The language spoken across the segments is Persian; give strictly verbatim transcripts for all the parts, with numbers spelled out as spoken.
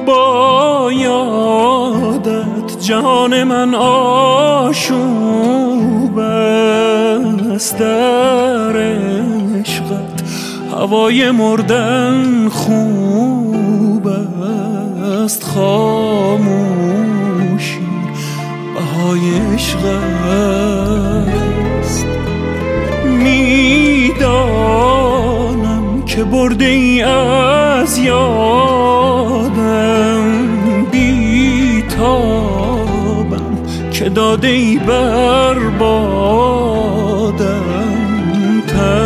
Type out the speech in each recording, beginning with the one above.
با یادت جهان من آشوب است، در عشقت هوای مردن خوب است، خاموشی بهای عشق است. میدانم که برده ای از یادم، بی تابم که داده ای بر بادم،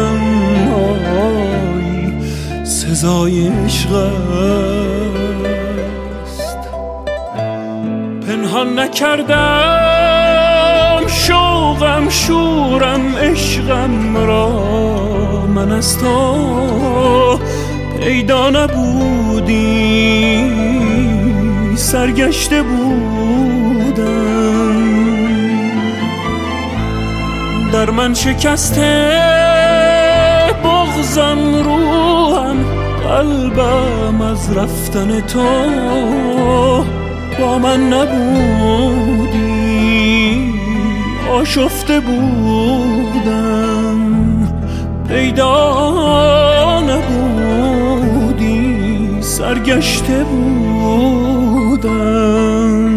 تنهایی سزای عشق است. پنهان نکردم شوقم شورم عشقم را، من از تو پیدا نبودی سرگشته بودم، در من شکسته بغضم روحم قلبم از رفتن تو، با من نبودی آشفته بودم، پیدا نبودی سرگشته بودم.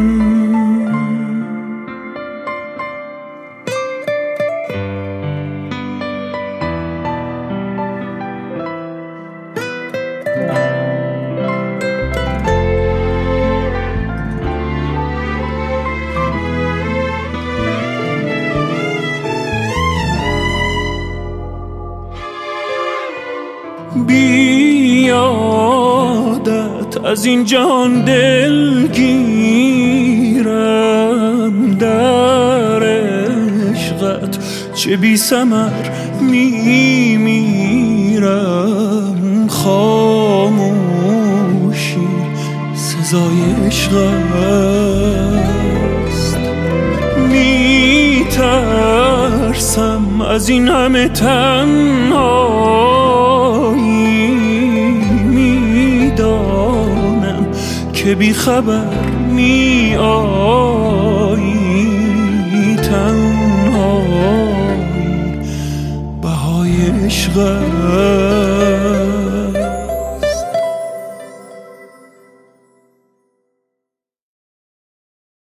بیادت از این جهان دلگیرم، در عشقت چه بی ثمر میمیرم، خاموشی سزای عشق است. میترسم از این همه تنهایی، میدانم که بی خبر می آیی، تنهایی بهای عشق است.